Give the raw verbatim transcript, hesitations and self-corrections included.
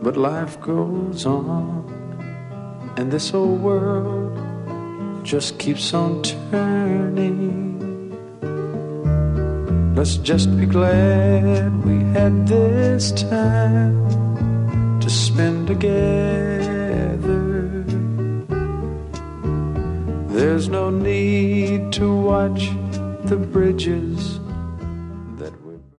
but life goes on, and this old world just keeps on turning. Let's just be glad we had this time to spend together. There's no need to watch the bridges